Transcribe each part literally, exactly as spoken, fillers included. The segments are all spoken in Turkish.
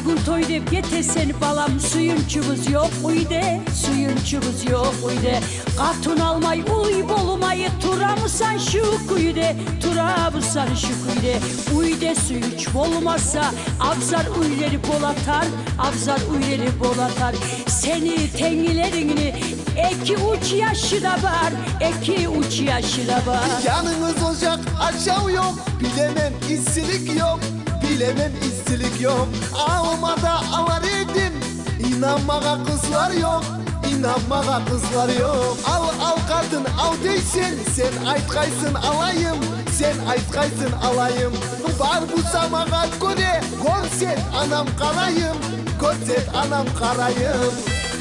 Ayguntoy dep getesen balam, suyunçumuz yok uyde, suyunçumuz yok uyde. Katın almay uy bolmayı, turamısan şu kuyude, turamısan şu kuyude. Uyde suyuç bolmazsa abzar uyleri bolatar, abzar uyleri bolatar. Seni tengilerini iki uç yaşı da var, iki uç yaşı da var. Yanınız olacak aşağı yok, bilemem istilik yok, bilemem istilik yok. Almada alar edim, inanmağa kızlar yok, inanmağa kızlar yok. Al al kadın al deysen, sen aytkaysın alayım, sen aytkaysın alayım. Var bu samağa göre, görsen anam karayım, görsen anam karayım.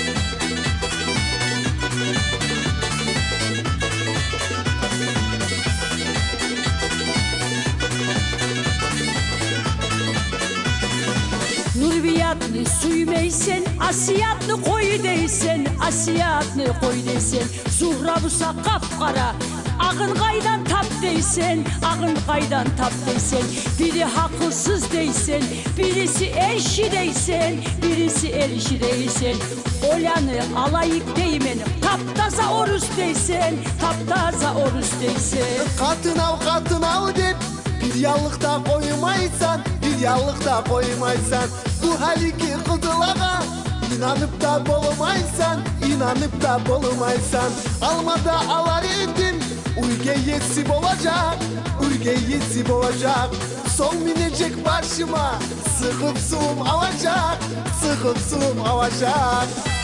Nurbiyatlı süymeysen, asiyatlı koy deysen, asiyatlı koy deysen. Zuhrabusa kapkara, ağın kaydan tap deysen, ağın kaydan tap deysen. Biri haklısız deysen, birisi erşi deysen, birisi erşi deysen. Olanı alayık deymen, taptaza orus deysen, taptaza orus deysen. Katın av katın av dep bir yallıkta koymaysan, bir yallıkta koymaysan. Bu haliki kızılağa inanıp da bolmaysan, inanıp da bolmaysan. Almada alar edim, uyge yetsip olacak, uyge yetsip olacak. Son minecek başıma, sıkıp suum alacak, sıkıp suum alacak.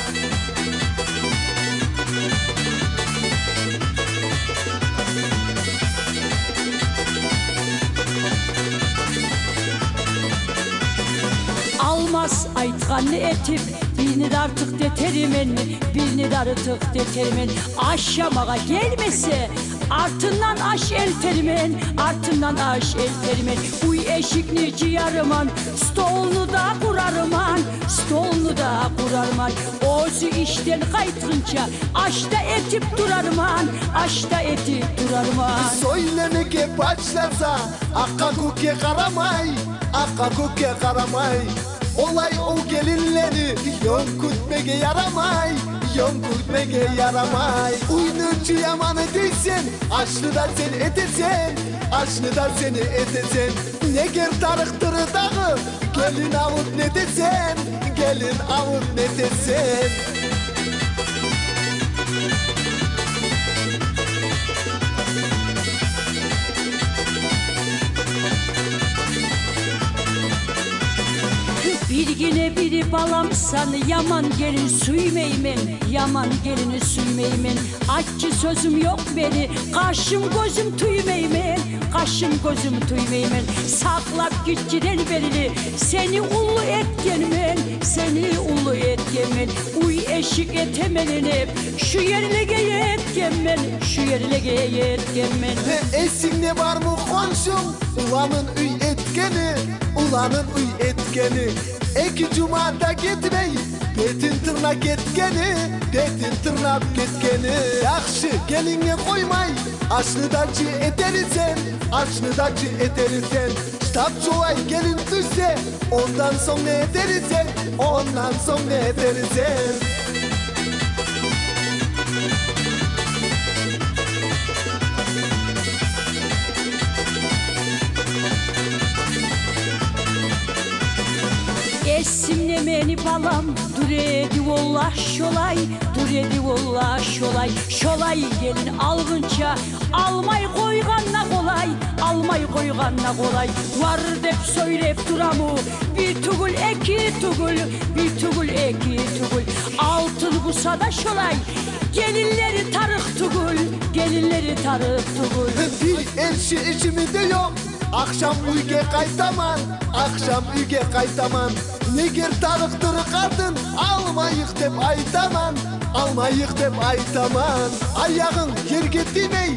Almaz aytkanlı etip, birini de artık deterimen, birini de artık deterimen. Aşamağa gelmese artından aş el terimen, artından aş el terimen. Uy eşikni ciyarıman, stolunu da kurarıman, stolunu da kurarıman. Ozu işten kaytınca aşta etip durarıman, aşta etip durarıman. Söylemeke başlasa akka kuke karamay, akka kuke karamay. Olay o gelinleri yonkutmege yaramay, yonkutmege yaramay. Uynucu yamanı değilsen, aşlı da sen etesen, aşlı da seni etesen. Ne ger tarıktırı dağı, gelin avut ne desen, gelin avut ne desen. Bir yine biri balamsan, yaman gelin süymeymen, yaman gelini süymeymen. Aççı sözüm yok beni, kaşım gözüm tüymeymen, kaşım gözüm tüymeymen. Saklap gitçiden belini, seni ulu etkenmen, seni ulu etkenmen. Uy eşik etemenin hep, şu yerine geyetkenmen, şu yerine geyetkenmen. Esin ne var mı komşum, ulanın üy etkeni, ulanın üy etkeni. Eki cumada gitmey, betin tırnak etkeni, betin tırnak etkeni. Yakşı gelinle koymay, aşlıdacı eterisen, aşlıdacı eterisen. Kitap çoğay gelin düşse, ondan sonra eterisen, ondan sonra eterisen. Esimlemeni balam, dur edi vallah şolay, dur edi vallah şolay. Şolay gelin algınca, almay koyganla kolay, almay koyganla kolay. Var dep söylep duramu, bir tugul eki tugul, bir tugul eki tugul. Altın busada şolay, gelinleri tarık tugul, gelinleri tarık tugul. Bir erşi içimde yok, akşam uyge kaytaman, akşam uyge kaytaman. Ne ger tarıktırı kadın, almayık dep aytaman, almayık dep aytaman. Ayağın yerge dimey,